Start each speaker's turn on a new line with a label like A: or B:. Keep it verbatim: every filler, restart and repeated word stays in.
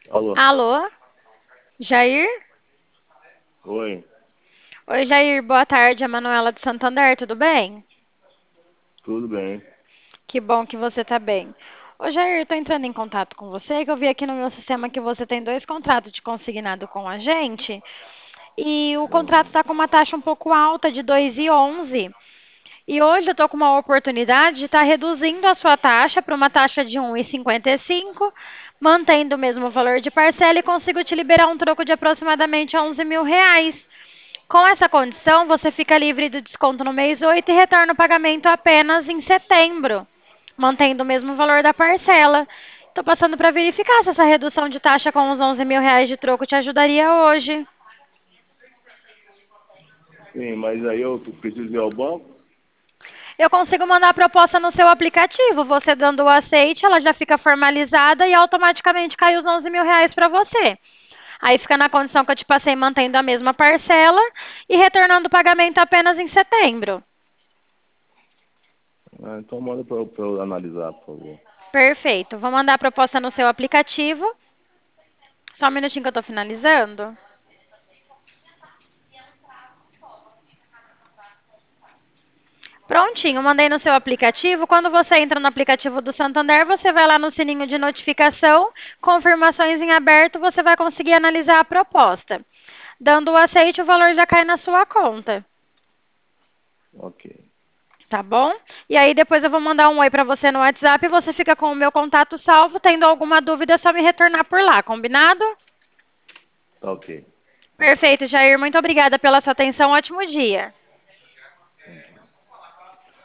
A: Alô?
B: Alô, Jair?
A: Oi,
B: Oi, Jair, boa tarde, é a Manuela de Santander, tudo bem?
A: tudo bem?
B: Que bom que você tá bem. Ô, Jair, tô entrando em contato com você, que eu vi aqui no meu sistema que você tem dois contratos de consignado com a gente, e o contrato
A: Uhum.
B: está com uma taxa um pouco alta, de dois e onze. E hoje eu tô com uma oportunidade de estar reduzindo a sua taxa para uma taxa de um e cinquenta e cinco, mantendo o mesmo valor de parcela e consigo te liberar um troco de aproximadamente onze mil reais. Com essa condição, você fica livre do desconto no mês oito e retorna o pagamento apenas em setembro, mantendo o mesmo valor da parcela. Estou passando para verificar se essa redução de taxa com os onze mil reais de troco te ajudaria hoje.
A: Sim, mas aí eu preciso ir ao banco?
B: Eu consigo mandar a proposta no seu aplicativo. Você dando o aceite, ela já fica formalizada e automaticamente cai os onze mil reais para você. Aí fica na condição que eu te passei, mantendo a mesma parcela e retornando o pagamento apenas em setembro.
A: Ah, então manda para eu, pra eu analisar, por favor.
B: Perfeito. Vou mandar a proposta no seu aplicativo. Só um minutinho que eu estou finalizando. Prontinho, mandei no seu aplicativo. Quando você entra no aplicativo do Santander, você vai lá no sininho de notificação, confirmações em aberto, você vai conseguir analisar a proposta. Dando o aceite, o valor já cai na sua conta,
A: Ok,
B: tá bom? E aí depois eu vou mandar um oi para você no WhatsApp e você fica com o meu contato salvo. Tendo alguma dúvida, é só me retornar por lá, combinado?
A: tá ok.
B: Perfeito, Jair. Muito obrigada pela sua atenção. Ótimo dia.